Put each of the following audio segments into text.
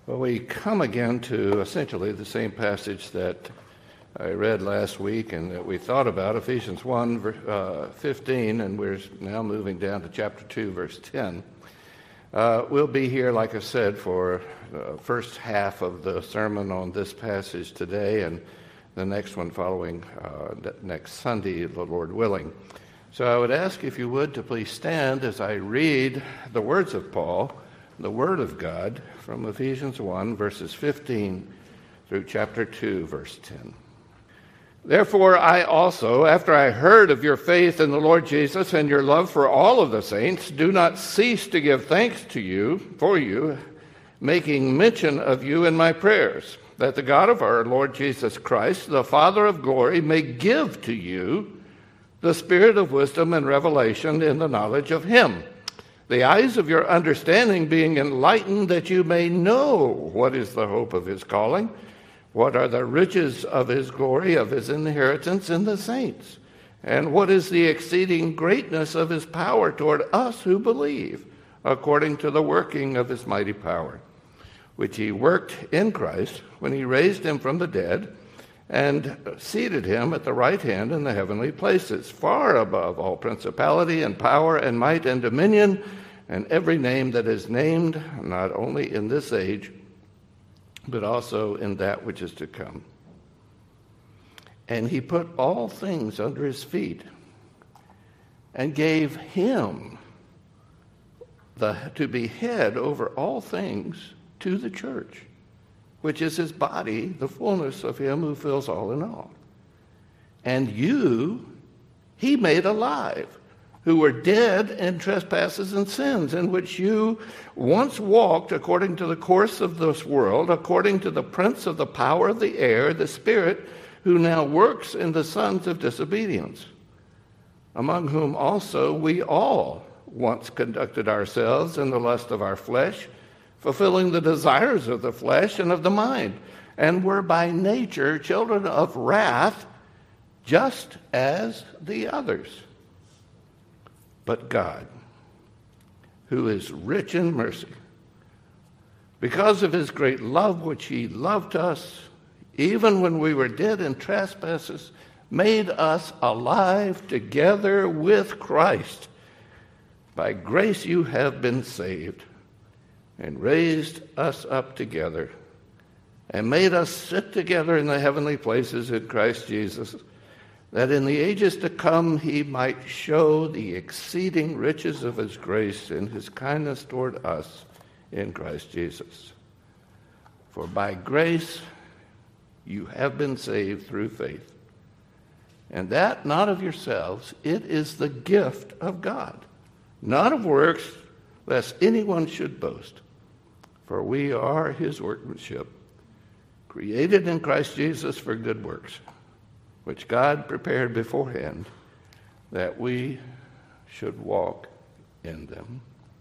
Well, we come again to essentially the same passage that I read last week and that we thought about, Ephesians 1:15, and we're now moving down to chapter 2, verse 10. We'll be here, like I said, for the first half of the sermon on this passage today and the next one following next Sunday, the Lord willing. So I would ask if you would to please stand as I read the words of Paul, the Word of God, from Ephesians 1, verses 15 through chapter 2, verse 10. Therefore I also, after I heard of your faith in the Lord Jesus and your love for all of the saints, do not cease to give thanks to you, for you, making mention of you in my prayers, that the God of our Lord Jesus Christ, the Father of glory, may give to you the spirit of wisdom and revelation in the knowledge of him, the eyes of your understanding being enlightened, that you may know what is the hope of his calling, what are the riches of his glory, of his inheritance in the saints, and what is the exceeding greatness of his power toward us who believe, according to the working of his mighty power, which he worked in Christ when he raised him from the dead and seated him at the right hand in the heavenly places, far above all principality and power and might and dominion, and every name that is named, not only in this age, but also in that which is to come. And he put all things under his feet and gave him to be head over all things to the church, which is his body, the fullness of him who fills all in all. And you he made alive, who were dead in trespasses and sins, in which you once walked according to the course of this world, according to the prince of the power of the air, the spirit who now works in the sons of disobedience, among whom also we all once conducted ourselves in the lust of our flesh, fulfilling the desires of the flesh and of the mind, and were by nature children of wrath, just as the others. But God, who is rich in mercy, because of his great love which he loved us, even when we were dead in trespasses, made us alive together with Christ. By grace you have been saved, and raised us up together, and made us sit together in the heavenly places in Christ Jesus, that in the ages to come he might show the exceeding riches of his grace and his kindness toward us in Christ Jesus. For by grace you have been saved through faith, and that not of yourselves, it is the gift of God, not of works, lest anyone should boast. For we are his workmanship, created in Christ Jesus for good works, which God prepared beforehand that we should walk in them.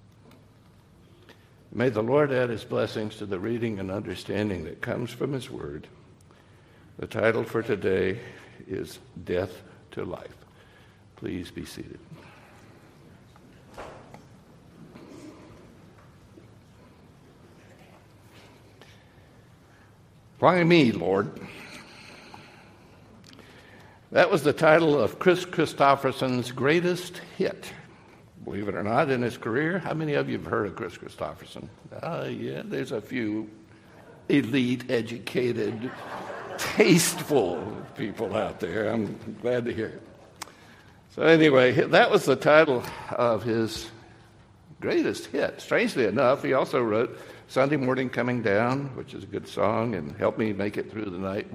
May the Lord add his blessings to the reading and understanding that comes from his word. The title for today is Death to Life. Please be seated. Why me, Lord? That was the title of Kris Kristofferson's greatest hit, believe it or not, in his career. How many of you have heard of Kris Kristofferson? Yeah, there's a few elite, educated, tasteful people out there. I'm glad to hear it. So anyway, that was the title of his greatest hit. Strangely enough, he also wrote Sunday Morning Coming Down, which is a good song, and Help Me Make It Through the Night,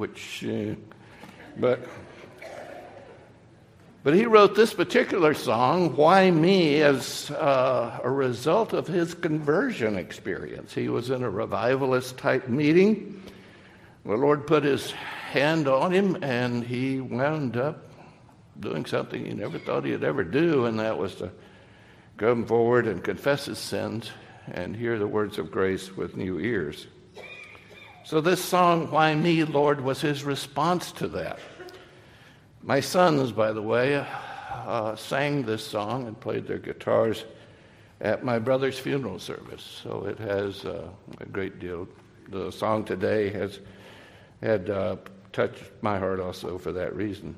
but he wrote this particular song, Why Me, as a result of his conversion experience. He was in a revivalist-type meeting. The Lord put his hand on him, and he wound up doing something he never thought he'd ever do, and that was to come forward and confess his sins and hear the words of grace with new ears. So this song, Why Me, Lord, was his response to that. My sons, by the way, sang this song and played their guitars at my brother's funeral service, so it has a great deal the song today had touched my heart also for that reason.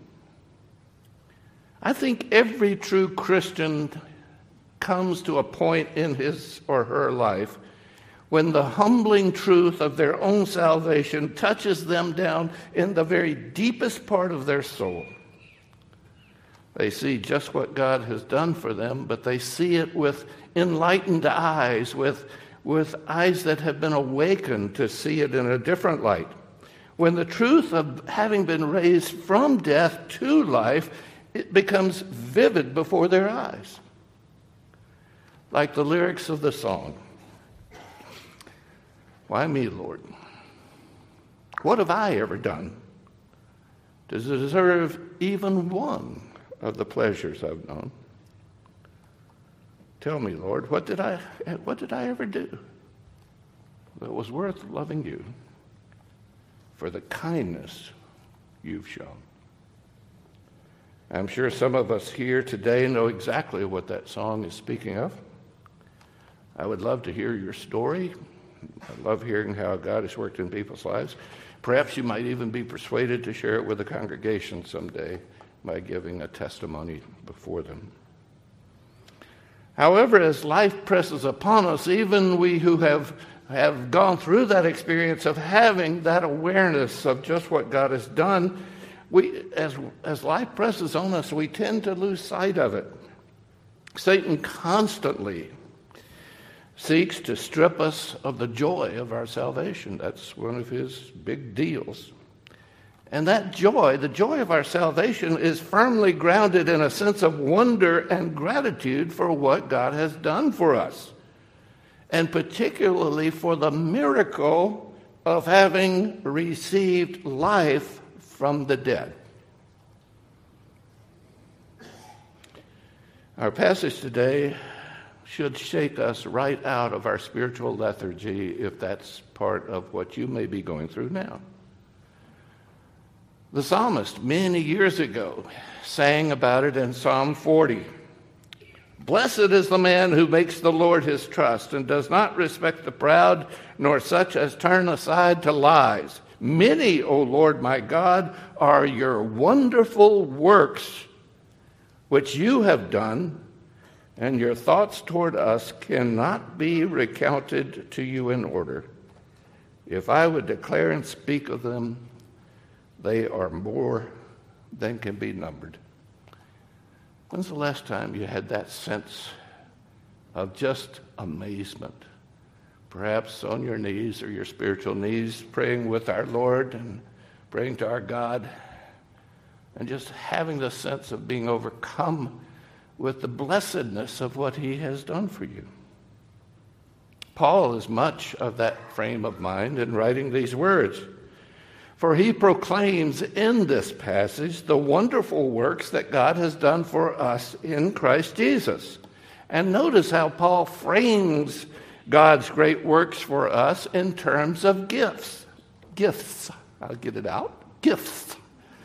I think every true Christian comes to a point in his or her life when the humbling truth of their own salvation touches them down in the very deepest part of their soul. They see just what God has done for them, but they see it with enlightened eyes, with eyes that have been awakened to see it in a different light. When the truth of having been raised from death to life, it becomes vivid before their eyes. Like the lyrics of the song. Why me, Lord? What have I ever done to deserve even one of the pleasures I've known? Tell me, Lord, what did I ever do that was worth loving you for the kindness you've shown? I'm sure some of us here today know exactly what that song is speaking of. I would love to hear your story. I love hearing how God has worked in people's lives. Perhaps you might even be persuaded to share it with the congregation someday by giving a testimony before them. However, as life presses upon us, even we who have gone through that experience of having that awareness of just what God has done, as life presses on us, we tend to lose sight of it. Satan constantly seeks to strip us of the joy of our salvation. That's one of his big deals. And that joy, the joy of our salvation, is firmly grounded in a sense of wonder and gratitude for what God has done for us, and particularly for the miracle of having received life from the dead. Our passage today should shake us right out of our spiritual lethargy, if that's part of what you may be going through now. The psalmist, many years ago, sang about it in Psalm 40. Blessed is the man who makes the Lord his trust and does not respect the proud, nor such as turn aside to lies. Many, O Lord my God, are your wonderful works which you have done, and your thoughts toward us cannot be recounted to you in order. If I would declare and speak of them, they are more than can be numbered. When's the last time you had that sense of just amazement? Perhaps on your knees or your spiritual knees, praying with our Lord and praying to our God, and just having the sense of being overcome with the blessedness of what he has done for you. Paul is much of that frame of mind in writing these words. For he proclaims in this passage the wonderful works that God has done for us in Christ Jesus. And notice how Paul frames God's great works for us in terms of gifts. Gifts. I'll get it out. Gifts.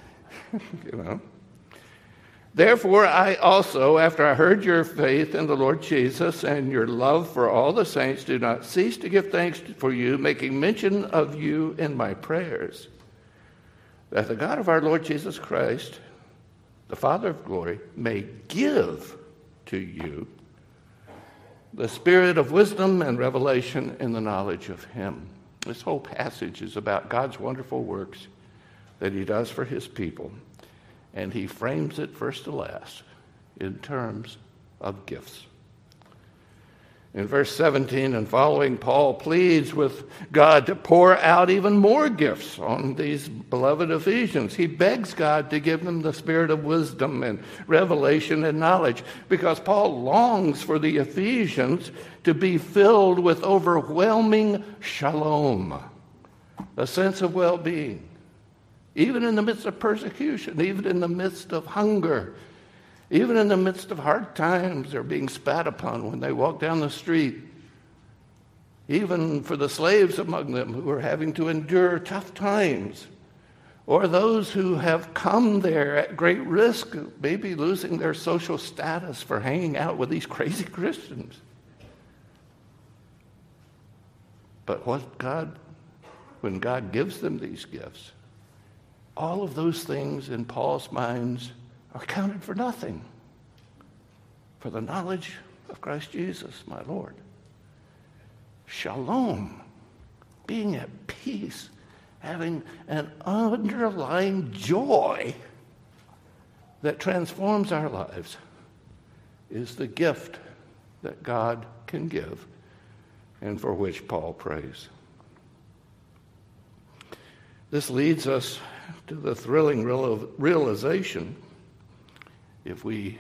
Therefore, I also, after I heard your faith in the Lord Jesus and your love for all the saints, do not cease to give thanks for you, making mention of you in my prayers, that the God of our Lord Jesus Christ, the Father of glory, may give to you the spirit of wisdom and revelation in the knowledge of him. This whole passage is about God's wonderful works that he does for his people. And he frames it first to last in terms of gifts. In verse 17 and following, Paul pleads with God to pour out even more gifts on these beloved Ephesians. He begs God to give them the spirit of wisdom and revelation and knowledge, because Paul longs for the Ephesians to be filled with overwhelming shalom, a sense of well-being, even in the midst of persecution, even in the midst of hunger, even in the midst of hard times. They're being spat upon when they walk down the street. Even for the slaves among them who are having to endure tough times, or those who have come there at great risk, maybe losing their social status for hanging out with these crazy Christians. But what God when God gives them these gifts, all of those things in Paul's minds are counted for nothing for the knowledge of Christ Jesus, my Lord. Shalom, being at peace, having an underlying joy that transforms our lives, is the gift that God can give and for which Paul prays. This leads us to the thrilling realization, the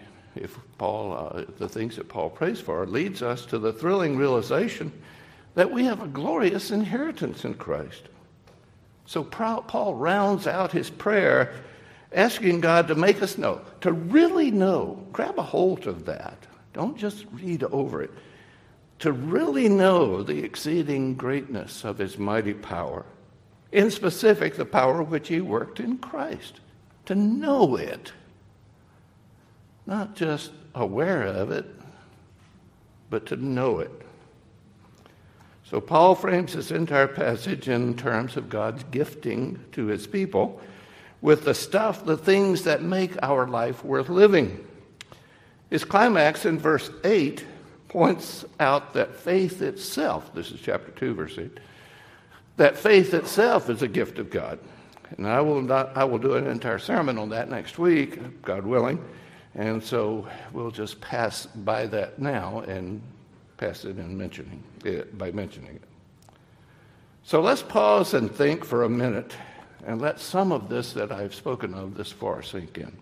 things that Paul prays for, leads us to the thrilling realization that we have a glorious inheritance in Christ. So Paul rounds out his prayer asking God to make us know, to really know, grab a hold of that. Don't just read over it. To really know the exceeding greatness of his mighty power. In specific, the power which he worked in Christ. To know it. Not just aware of it, but to know it. So Paul frames this entire passage in terms of God's gifting to his people with the things that make our life worth living. His climax in verse 8 points out that faith itself, this is chapter 2, verse 8, that faith itself is a gift of God. And I will do an entire sermon on that next week, God willing. And so we'll just pass by that now and pass it in mentioning it. So let's pause and think for a minute and let some of this that I've spoken of this far sink in.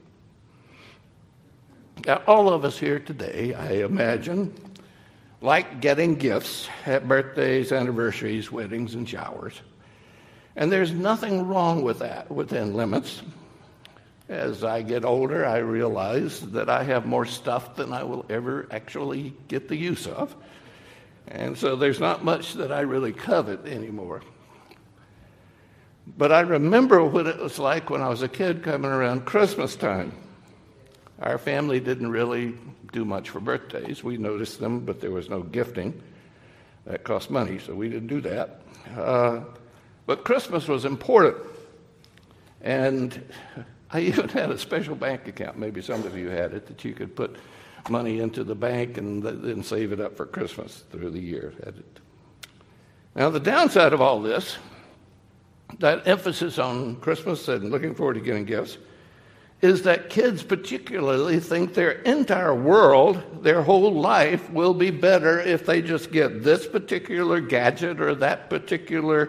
Now, all of us here today, I imagine, like getting gifts at birthdays, anniversaries, weddings, and showers. And there's nothing wrong with that within limits. As I get older, I realize that I have more stuff than I will ever actually get the use of. And so there's not much that I really covet anymore. But I remember what it was like when I was a kid coming around Christmas time. Our family didn't really do much for birthdays. We noticed them, but there was no gifting. That cost money, so we didn't do that. But Christmas was important. And I even had a special bank account. Maybe some of you had it, that you could put money into the bank and then save it up for Christmas through the year. Now, the downside of all this, that emphasis on Christmas and looking forward to getting gifts, is that kids particularly think their entire world, their whole life, will be better if they just get this particular gadget or that particular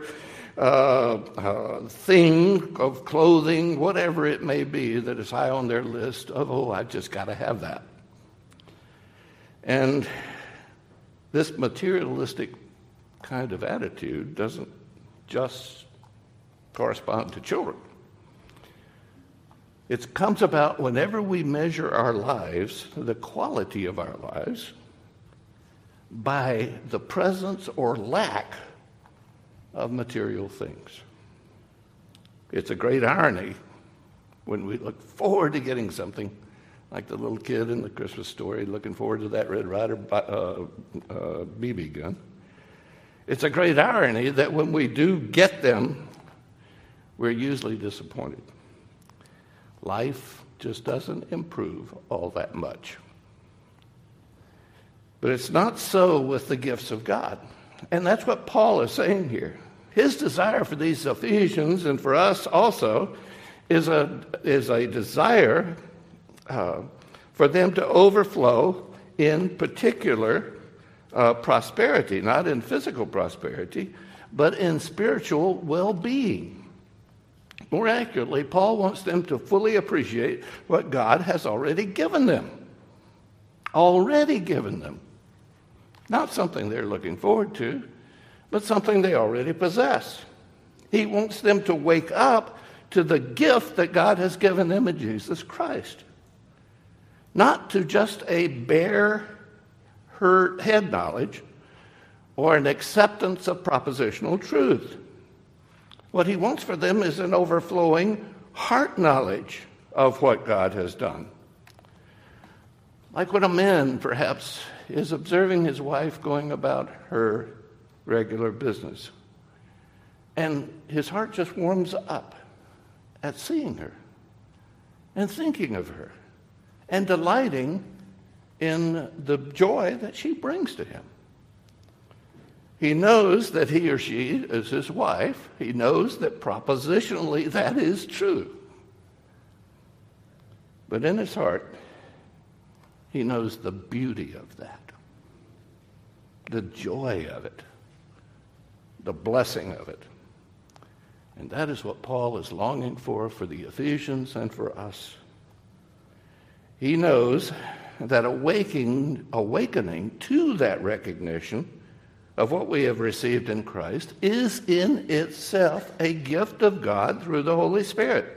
thing of clothing, whatever it may be, that is high on their list of, I've just got to have that. And this materialistic kind of attitude doesn't just correspond to children. It comes about whenever we measure our lives, the quality of our lives, by the presence or lack of material things. It's a great irony when we look forward to getting something, like the little kid in the Christmas story looking forward to that Red Ryder BB gun. It's a great irony that when we do get them, we're usually disappointed. Life just doesn't improve all that much. But it's not so with the gifts of God. And that's what Paul is saying here. His desire for these Ephesians and for us also is a desire for them to overflow in particular prosperity, not in physical prosperity, but in spiritual well-being. More accurately, Paul wants them to fully appreciate what God has already given them. Already given them. Not something they're looking forward to, but something they already possess. He wants them to wake up to the gift that God has given them in Jesus Christ. Not to just a bare head knowledge or an acceptance of propositional truth. What he wants for them is an overflowing heart knowledge of what God has done. Like when a man, perhaps, is observing his wife going about her regular business. And his heart just warms up at seeing her and thinking of her and delighting in the joy that she brings to him. He knows that he or she is his wife. He knows that propositionally that is true. But in his heart, he knows the beauty of that, the joy of it, the blessing of it. And that is what Paul is longing for the Ephesians and for us. He knows that awakening to that recognition of what we have received in Christ is in itself a gift of God through the Holy Spirit.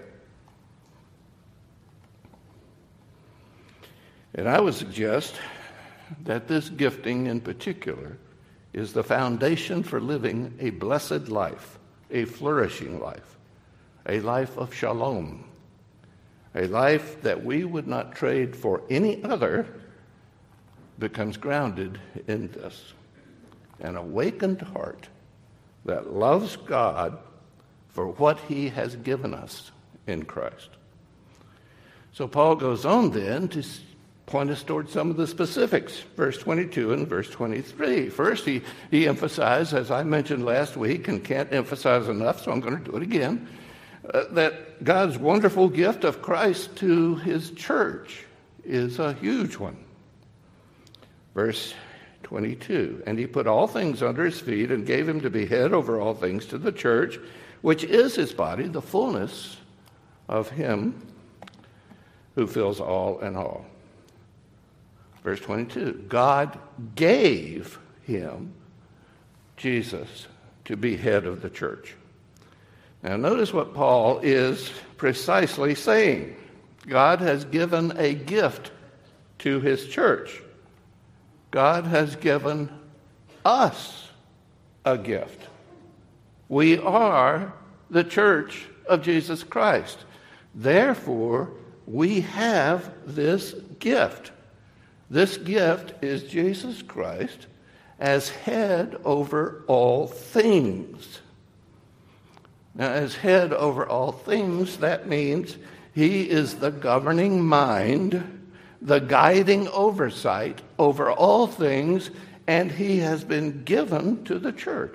And I would suggest that this gifting in particular is the foundation for living a blessed life, a flourishing life, a life of shalom, a life that we would not trade for any other, becomes grounded in this. An awakened heart that loves God for what he has given us in Christ. So Paul goes on then to point us towards some of the specifics, verse 22 and verse 23. First, he emphasized, as I mentioned last week and can't emphasize enough, so I'm going to do it again, that God's wonderful gift of Christ to his church is a huge one. Verse 22, and he put all things under his feet and gave him to be head over all things to the church, which is his body, the fullness of him who fills all in all. Verse 22, God gave him, Jesus, to be head of the church. Now notice what Paul is precisely saying. God has given a gift to his church. God has given us a gift. We are the church of Jesus Christ. Therefore, we have this gift. This gift is Jesus Christ as head over all things. Now, as head over all things, that means he is the governing mind, the guiding oversight over all things, and he has been given to the church.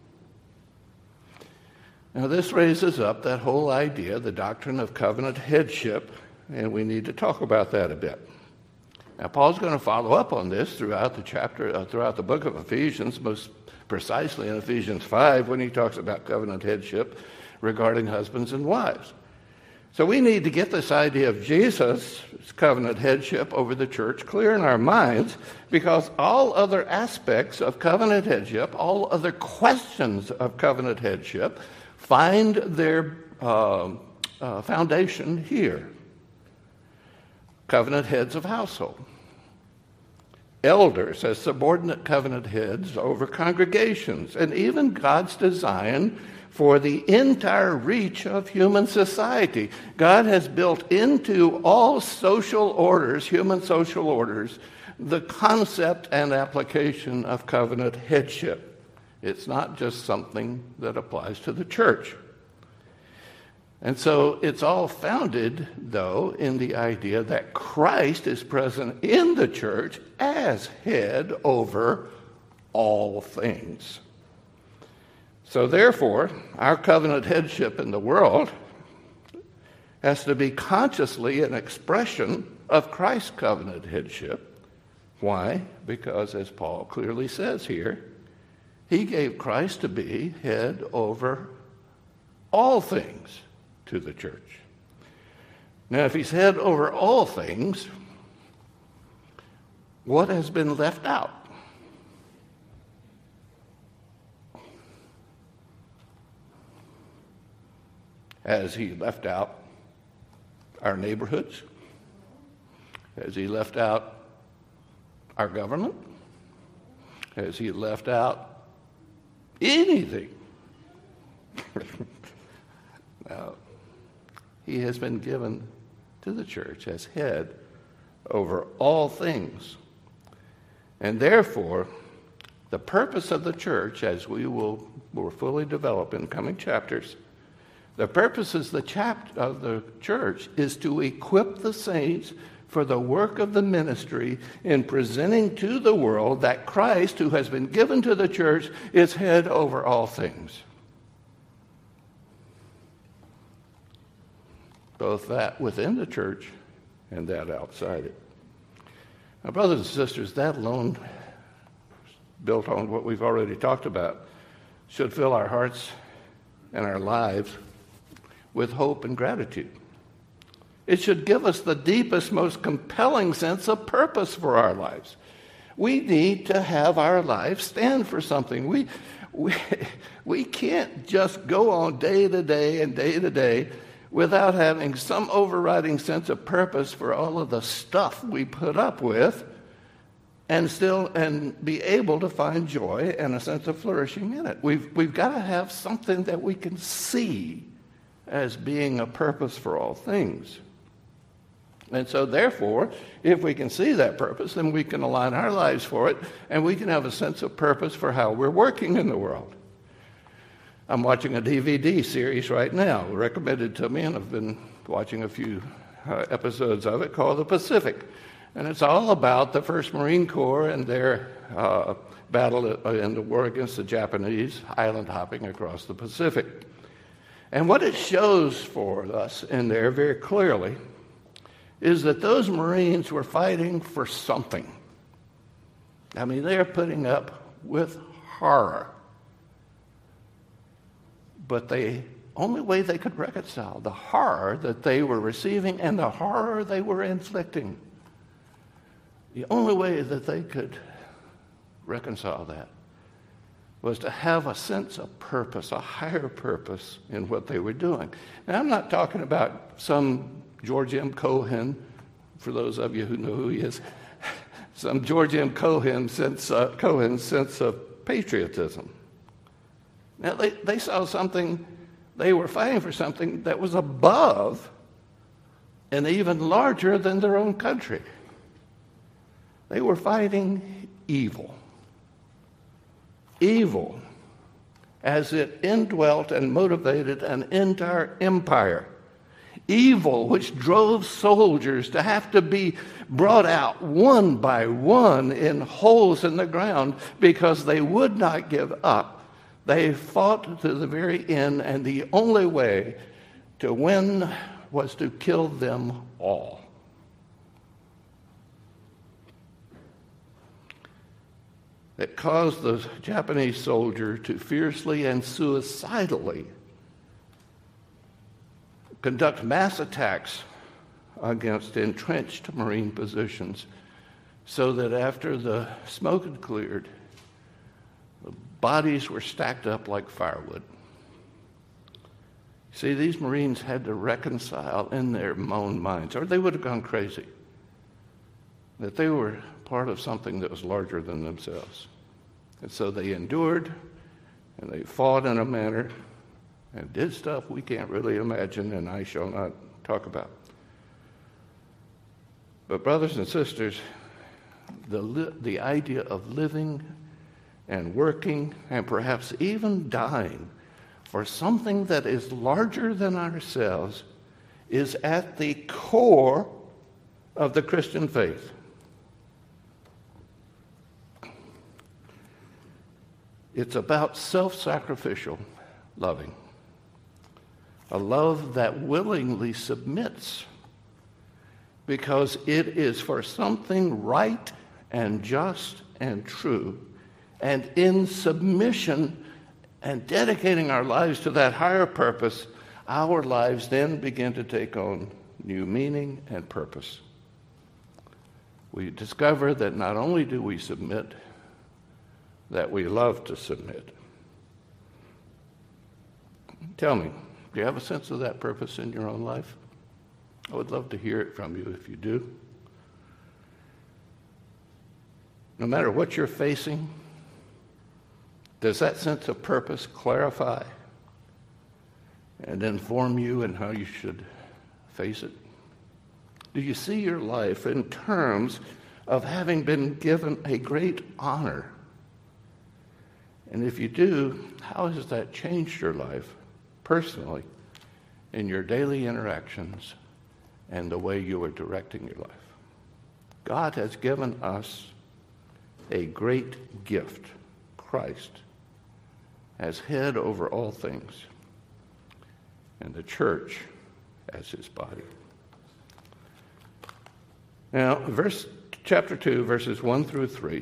Now, this raises up that whole idea, the doctrine of covenant headship, and we need to talk about that a bit. Now, Paul's going to follow up on this throughout the chapter, throughout the book of Ephesians, most precisely in Ephesians 5, when he talks about covenant headship regarding husbands and wives. So we need to get this idea of Jesus' covenant headship over the church clear in our minds, because all other aspects of covenant headship, all other questions of covenant headship, find their foundation here. Covenant heads of household. Elders as subordinate covenant heads over congregations, and even God's design for the entire reach of human society. God has built into all social orders, human social orders, the concept and application of covenant headship. It's not just something that applies to the church. And so it's all founded, though, in the idea that Christ is present in the church as head over all things. So therefore, our covenant headship in the world has to be consciously an expression of Christ's covenant headship. Why? Because, as Paul clearly says here, he gave Christ to be head over all things to the church. Now, if he's head over all things, what has been left out? Has he left out our neighborhoods? Has he left out our government? Has he left out anything? Now, he has been given to the church as head over all things. And therefore, the purpose of the church, as we will more fully develop in coming chapters. The purpose of the church is to equip the saints for the work of the ministry in presenting to the world that Christ, who has been given to the church, is head over all things. Both that within the church and that outside it. Now, brothers and sisters, that alone, built on what we've already talked about, should fill our hearts and our lives with hope and gratitude. It should give us the deepest, most compelling sense of purpose for our lives. We need to have our lives stand for something. We can't just go on day to day and day to day without having some overriding sense of purpose for all of the stuff we put up with and be able to find joy and a sense of flourishing in it. We've got to have something that we can see as being a purpose for all things. And so therefore, if we can see that purpose, then we can align our lives for it, and we can have a sense of purpose for how we're working in the world. I'm watching a DVD series right now, recommended to me, and I've been watching a few episodes of it, called The Pacific. And it's all about the 1st Marine Corps and their battle in the war against the Japanese, island hopping across the Pacific. And what it shows for us in there very clearly is that those Marines were fighting for something. I mean, they're putting up with horror. But the only way they could reconcile the horror that they were receiving and the horror they were inflicting, the only way that they could reconcile that was to have a sense of purpose, a higher purpose in what they were doing. Now, I'm not talking about some George M. Cohan, for those of you who know who he is, some George M. Cohan sense of patriotism. Now, they saw something, they were fighting for something that was above and even larger than their own country. They were fighting evil. Evil, as it indwelt and motivated an entire empire. Evil, which drove soldiers to have to be brought out one by one in holes in the ground because they would not give up. They fought to the very end, and the only way to win was to kill them all. It caused the Japanese soldier to fiercely and suicidally conduct mass attacks against entrenched Marine positions so that after the smoke had cleared, the bodies were stacked up like firewood. See, these Marines had to reconcile in their own minds, or they would have gone crazy, that they were part of something that was larger than themselves. And so they endured, and they fought in a manner and did stuff we can't really imagine, and I shall not talk about. But brothers and sisters, the idea of living and working and perhaps even dying for something that is larger than ourselves is at the core of the Christian faith. It's about self-sacrificial loving, a love that willingly submits because it is for something right and just and true, and in submission and dedicating our lives to that higher purpose, our lives then begin to take on new meaning and purpose. We discover that not only do we submit, that we love to submit. Tell me, do you have a sense of that purpose in your own life? I would love to hear it from you if you do. No matter what you're facing, does that sense of purpose clarify and inform you in how you should face it? Do you see your life in terms of having been given a great honor And if you do, how has that changed your life personally in your daily interactions and the way you are directing your life? God has given us a great gift, Christ, as head over all things, and the church as his body. Now, chapter 2, verses 1 through 3,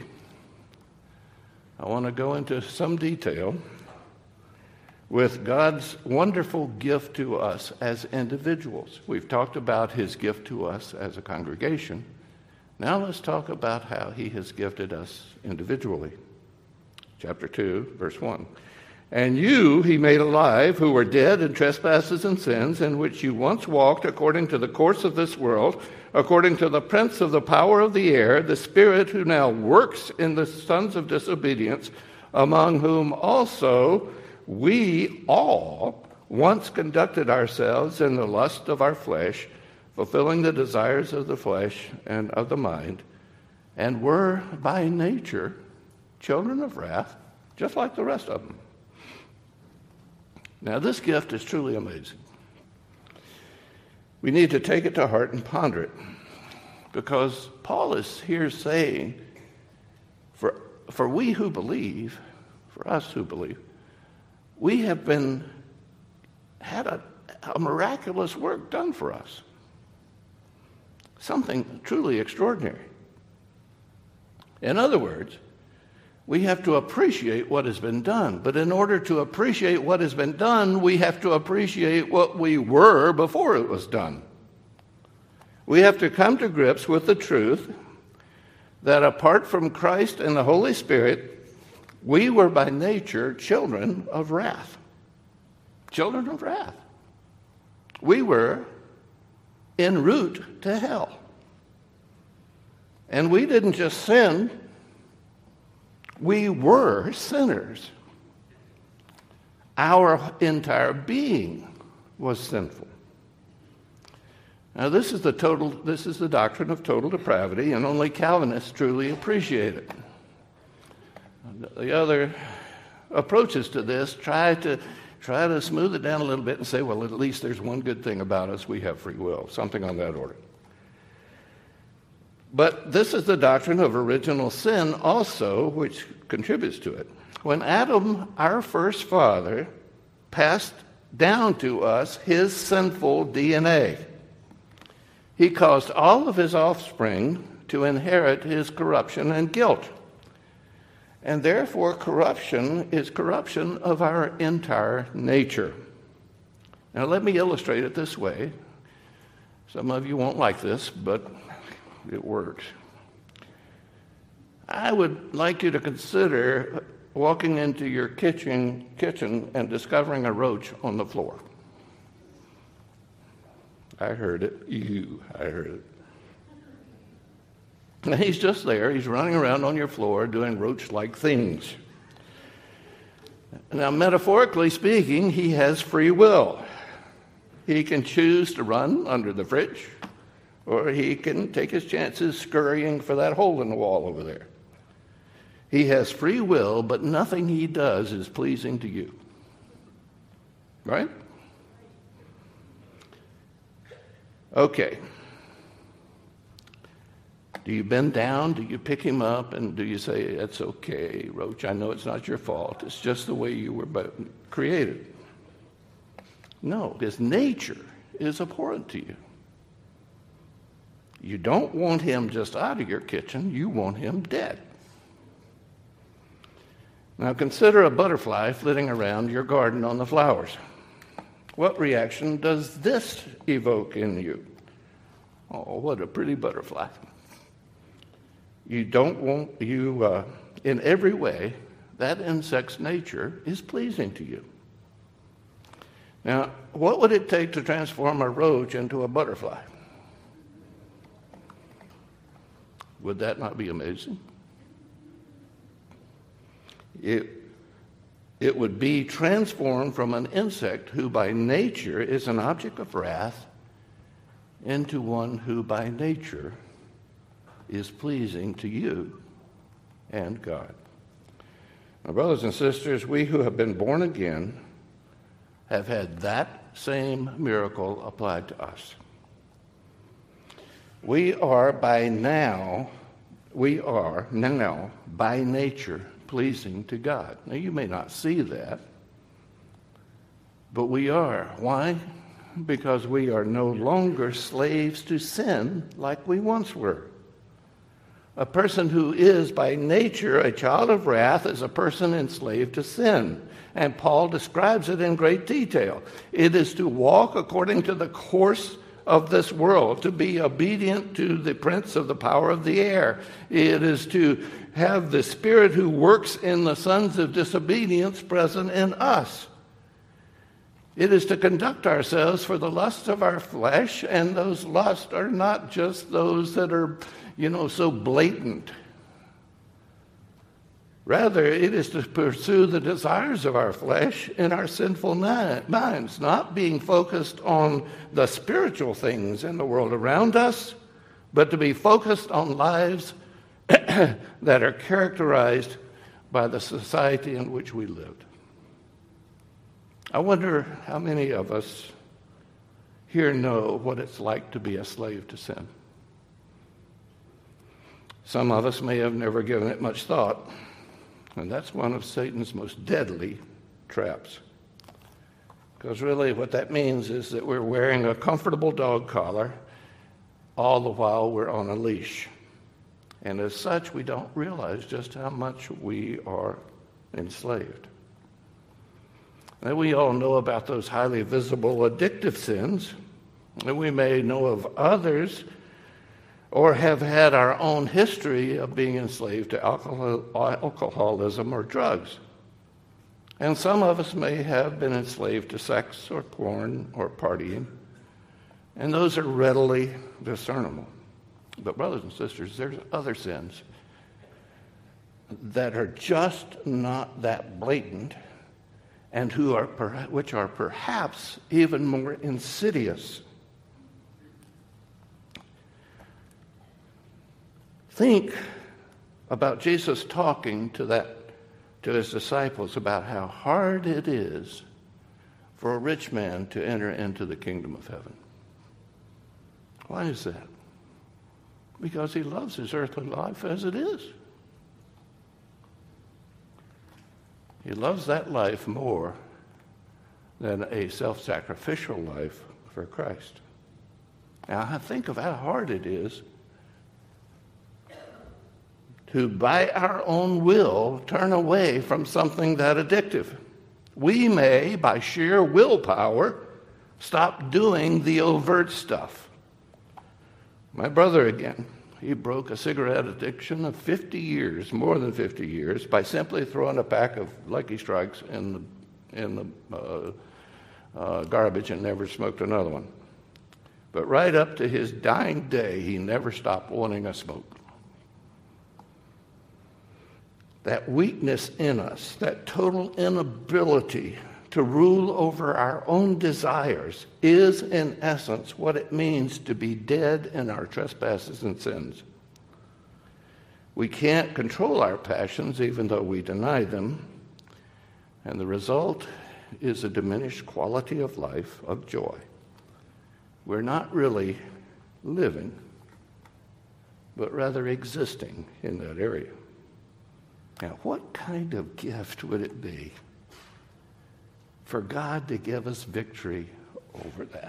I want to go into some detail with God's wonderful gift to us as individuals. We've talked about his gift to us as a congregation. Now let's talk about how he has gifted us individually. Chapter 2, verse 1. And you he made alive, who were dead in trespasses and sins, in which you once walked according to the course of this world, according to the prince of the power of the air, the spirit who now works in the sons of disobedience, among whom also we all once conducted ourselves in the lust of our flesh, fulfilling the desires of the flesh and of the mind, and were by nature children of wrath, just like the rest of them. Now, this gift is truly amazing. We need to take it to heart and ponder it, because Paul is here saying, for we who believe, for us who believe, we have had a miraculous work done for us. Something truly extraordinary. In other words, we have to appreciate what has been done. But in order to appreciate what has been done, we have to appreciate what we were before it was done. We have to come to grips with the truth that apart from Christ and the Holy Spirit, we were by nature children of wrath. Children of wrath. We were en route to hell. And we didn't just sin, we were sinners. Our entire being was sinful. Now this is the doctrine of total depravity, and only Calvinists truly appreciate it. The other approaches to this try to smooth it down a little bit and say, well, at least there's one good thing about us, we have free will, something on that order. But this is the doctrine of original sin also, which contributes to it. When Adam, our first father, passed down to us his sinful DNA, he caused all of his offspring to inherit his corruption and guilt. And therefore, corruption is corruption of our entire nature. Now, let me illustrate it this way. Some of you won't like this, but it works. I would like you to consider walking into your kitchen and discovering a roach on the floor. I heard it. I heard it. And he's just there. He's running around on your floor doing roach-like things. Now, metaphorically speaking, he has free will. He can choose to run under the fridge, or he can take his chances scurrying for that hole in the wall over there. He has free will, but nothing he does is pleasing to you. Right? Okay. Do you bend down? Do you pick him up? And do you say, it's okay, Roach, I know it's not your fault. It's just the way you were created. No, his nature is abhorrent to you. You don't want him just out of your kitchen. You want him dead. Now consider a butterfly flitting around your garden on the flowers. What reaction does this evoke in you? Oh, what a pretty butterfly. You don't want, in every way, that insect's nature is pleasing to you. Now, what would it take to transform a roach into a butterfly? Would that not be amazing? It would be transformed from an insect who by nature is an object of wrath into one who by nature is pleasing to you and God. My brothers and sisters, we who have been born again have had that same miracle applied to us. We are now by nature pleasing to God. Now, you may not see that, but we are. Why? Because we are no longer slaves to sin like we once were. A person who is by nature a child of wrath is a person enslaved to sin. And Paul describes it in great detail. It is to walk according to the course of this world, to be obedient to the prince of the power of the air. It is to have the Spirit who works in the sons of disobedience present in us. It is to conduct ourselves for the lusts of our flesh, and those lusts are not just those that are, so blatant. Rather, it is to pursue the desires of our flesh in our sinful minds, not being focused on the spiritual things in the world around us, but to be focused on lives that are characterized by the society in which we lived. I wonder how many of us here know what it's like to be a slave to sin. Some of us may have never given it much thought, and that's one of Satan's most deadly traps. Because really what that means is that we're wearing a comfortable dog collar all the while we're on a leash. And as such, we don't realize just how much we are enslaved. And we all know about those highly visible addictive sins, and we may know of others or have had our own history of being enslaved to alcoholism or drugs. And some of us may have been enslaved to sex or porn or partying, and those are readily discernible. But brothers and sisters, there's other sins that are just not that blatant and which are perhaps even more insidious. Think about Jesus talking to his disciples about how hard it is for a rich man to enter into the kingdom of heaven. Why is that? Because he loves his earthly life as it is. He loves that life more than a self-sacrificial life for Christ. Now, I think of how hard it is to, by our own will, turn away from something that addictive. We may, by sheer willpower, stop doing the overt stuff. My brother, again, he broke a cigarette addiction of 50 years, more than 50 years, by simply throwing a pack of Lucky Strikes in the garbage and never smoked another one. But right up to his dying day, he never stopped wanting a smoke. That weakness in us, that total inability to rule over our own desires, is in essence what it means to be dead in our trespasses and sins. We can't control our passions even though we deny them, and the result is a diminished quality of life, of joy. We're not really living, but rather existing in that area. Now, what kind of gift would it be for God to give us victory over that?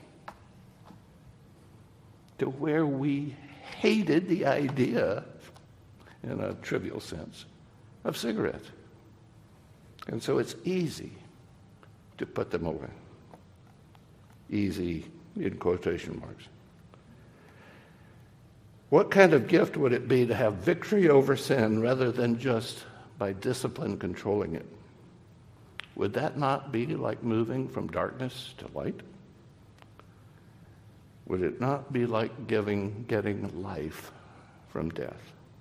To where we hated the idea, in a trivial sense, of cigarettes. And so it's easy to put them away. Easy in quotation marks. What kind of gift would it be to have victory over sin rather than just by discipline controlling it? Would that not be like moving from darkness to light? Would it not be like getting life from death?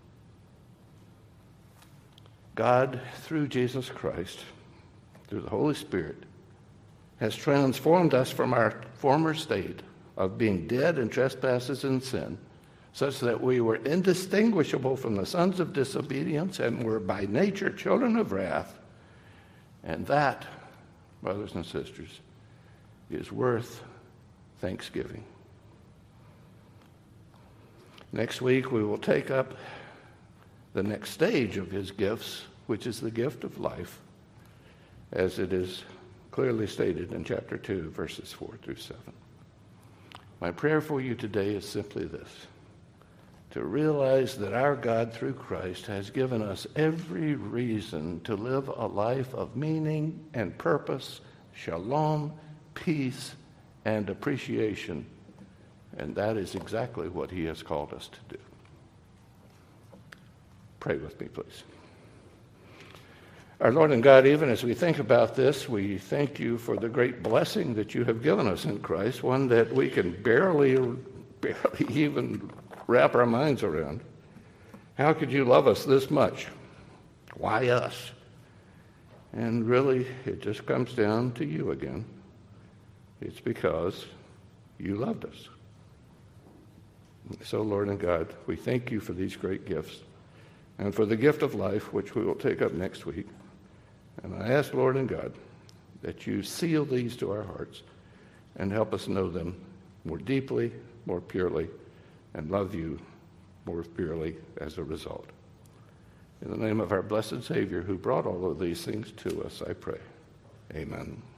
God, through Jesus Christ, through the Holy Spirit, has transformed us from our former state of being dead in trespasses and sin, such that we were indistinguishable from the sons of disobedience and were by nature children of wrath. And that, brothers and sisters, is worth thanksgiving. Next week, we will take up the next stage of his gifts, which is the gift of life, as it is clearly stated in chapter 2, verses 4 through 7. My prayer for you today is simply this: to realize that our God, through Christ, has given us every reason to live a life of meaning and purpose, shalom, peace, and appreciation. And that is exactly what he has called us to do. Pray with me, please. Our Lord and God, even as we think about this, we thank you for the great blessing that you have given us in Christ, one that we can barely even wrap our minds around. How could you love us this much? Why us? And really, it just comes down to you again. It's because you loved us. So, Lord and God, we thank you for these great gifts and for the gift of life, which we will take up next week. And I ask, Lord and God, that you seal these to our hearts and help us know them more deeply, more purely, and love you more purely as a result. In the name of our blessed Savior, who brought all of these things to us, I pray. Amen.